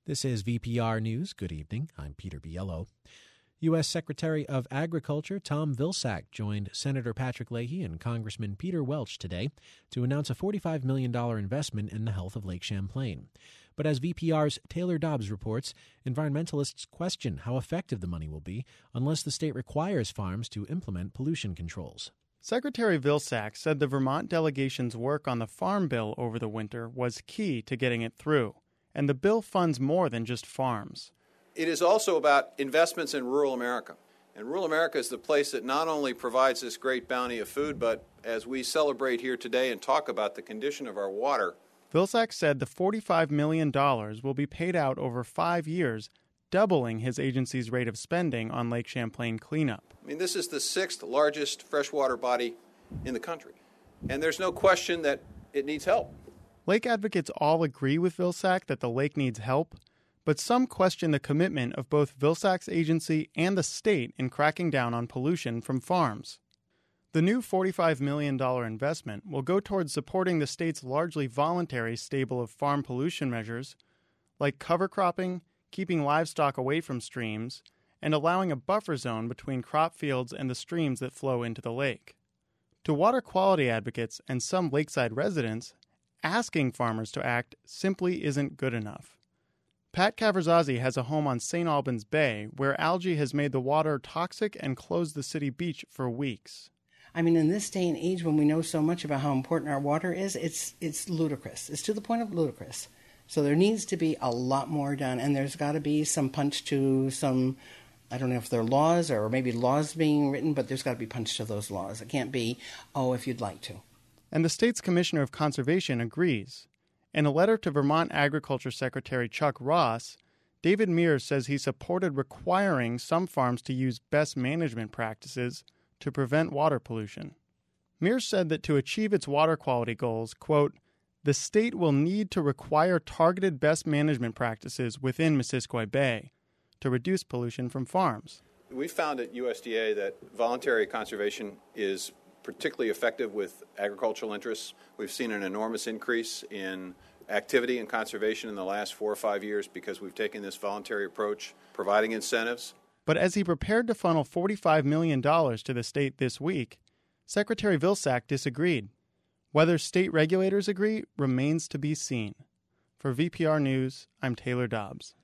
This is VPR News. Good evening. I'm Peter Biello. U.S. Secretary of Agriculture Tom Vilsack joined Senator Patrick Leahy and Congressman Peter Welch today to announce a $45 million investment in the health of Lake Champlain. But as VPR's Taylor Dobbs reports, environmentalists question how effective the money will be unless the state requires farms to implement pollution controls. Secretary Vilsack said the Vermont delegation's work on the Farm Bill over the winter was key to getting it through, and the bill funds more than just farms. It is also about investments in rural America. And rural America is the place that not only provides this great bounty of food, but as we celebrate here today and talk about the condition of our water. Vilsack said the $45 million will be paid out over 5 years, doubling his agency's rate of spending on Lake Champlain cleanup. I mean, this is the 6th largest freshwater body in the country. And there's no question that it needs help. Lake advocates all agree with Vilsack that the lake needs help, but some question the commitment of both Vilsack's agency and the state in cracking down on pollution from farms. The new $45 million investment will go towards supporting the state's largely voluntary stable of farm pollution measures, like cover cropping, keeping livestock away from streams, and allowing a buffer zone between crop fields and the streams that flow into the lake. To water quality advocates and some lakeside residents, asking farmers to act simply isn't good enough. Pat Cavarzazzi has a home on St. Albans Bay where algae has made the water toxic and closed the city beach for weeks. I mean, in this day and age when we know so much about how important our water is, it's ludicrous. It's to the point of ludicrous. So there needs to be a lot more done, and there's got to be some punch to some, I don't know if they're laws or maybe laws being written, but there's got to be punch to those laws. It can't be, oh, if you'd like to. And the state's Commissioner of Conservation agrees. In a letter to Vermont Agriculture Secretary Chuck Ross, David Mears says he supported requiring some farms to use best management practices to prevent water pollution. Mears said that to achieve its water quality goals, quote, the state will need to require targeted best management practices within Missisquoi Bay to reduce pollution from farms. We found at USDA that voluntary conservation is particularly effective with agricultural interests. We've seen an enormous increase in activity and conservation in the last 4 or 5 years because we've taken this voluntary approach, providing incentives. But as he prepared to funnel $45 million to the state this week, Secretary Vilsack disagreed. Whether state regulators agree remains to be seen. For VPR News, I'm Taylor Dobbs.